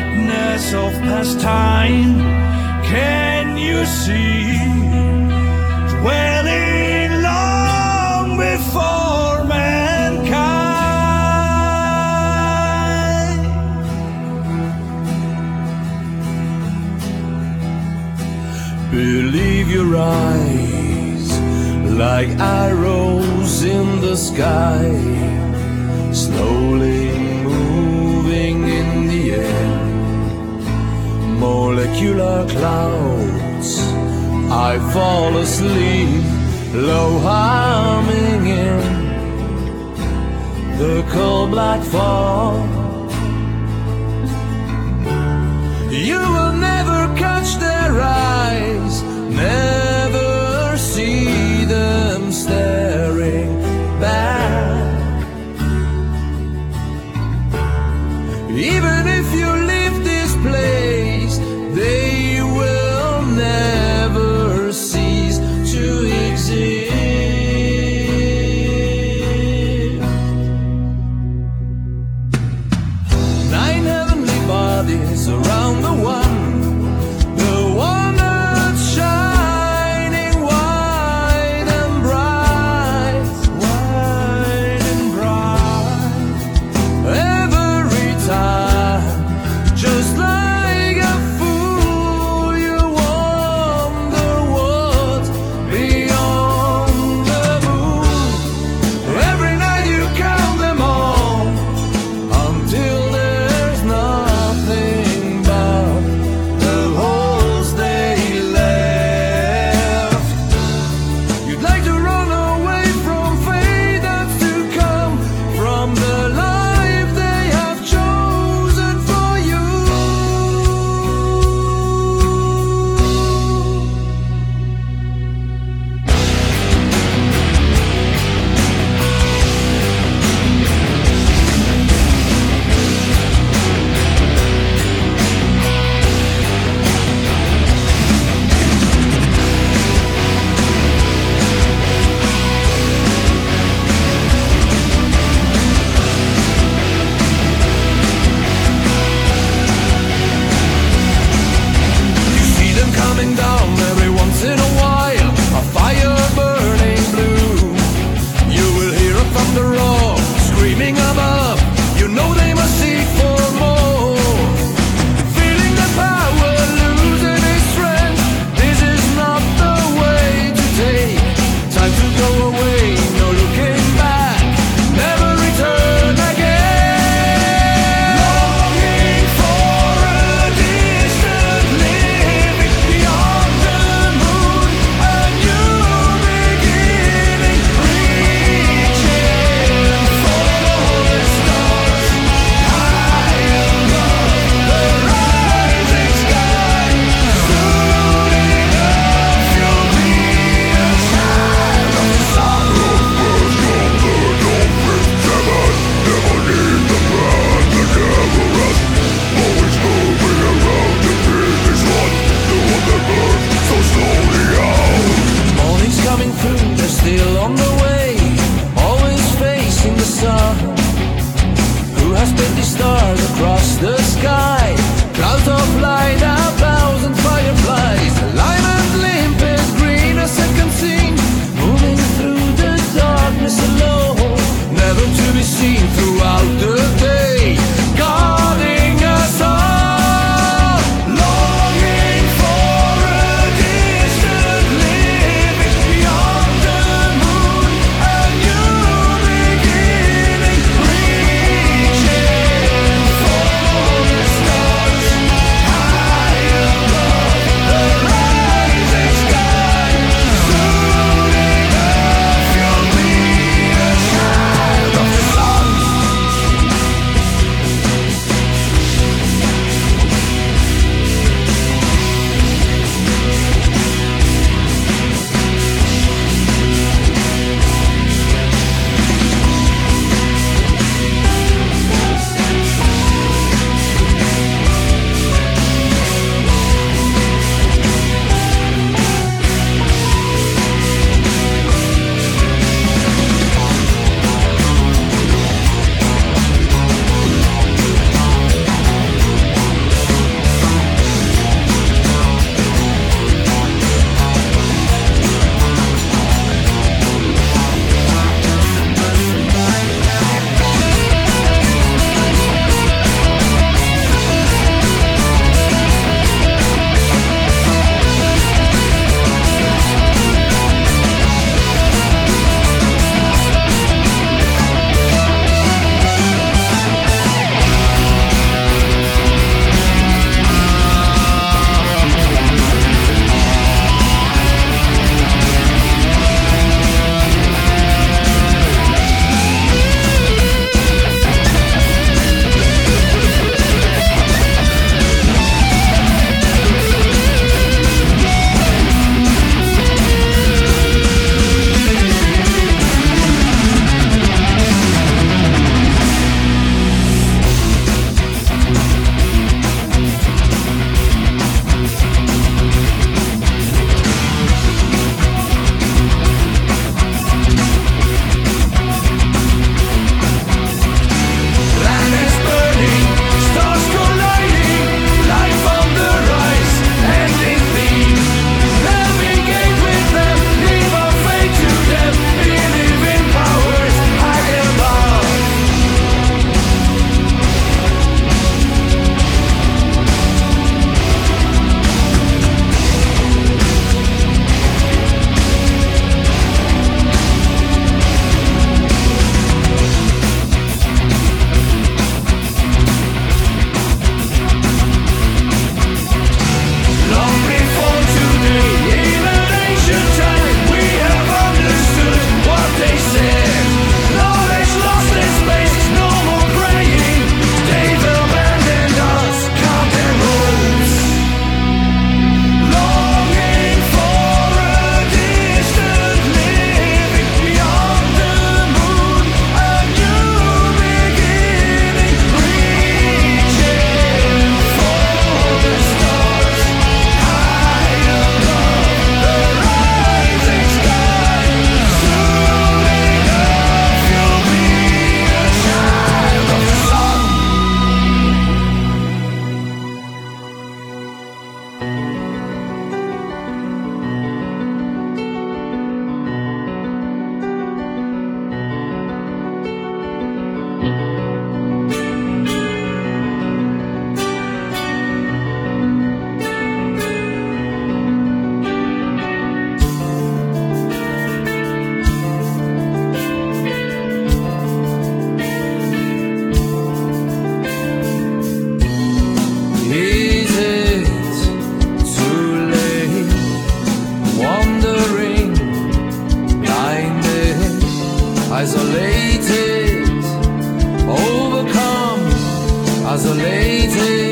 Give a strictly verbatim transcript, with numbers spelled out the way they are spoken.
witness of past time. Can you see, dwelling long before mankind? Believe your eyes, like arrows in the sky, slowly moving in the air. Molecular clouds, I fall asleep, low humming in the cold black fall. You will never catch their eyes, never see them staring back. Even if you leave this place, they will never cease to exist. Nine heavenly bodies around the one, the one that's shining wide and bright, wide and bright. Every time, just like a fool, you wonder what's beyond the moon. Every night you count them all, until there's nothing but the holes they left. You'd like to run away from fate that's to come, from the life they have chosen for you. You see them coming down every once in a while, a fire burning blue. You will hear a thunder roar, screaming above. You know they must seek for more. Feeling the power, losing its strength. This is not the way to take. Time to go away, no looking back, never return again. Longing for a distant living beyond the moon, a new beginning, reaching for the stars, high above the rising sky. Soon enough you'll be a child of the sun. Morning's coming through, they're still on the way, always facing the sun. Who has put these stars across the sky? Clouds of light, a thousand fireflies, alignment limp as green as second scene, moving through the darkness alone, never to be seen throughout the day, guarding us all. Longing for a distant living beyond the moon, a new beginning, reaching for the stars. waiting.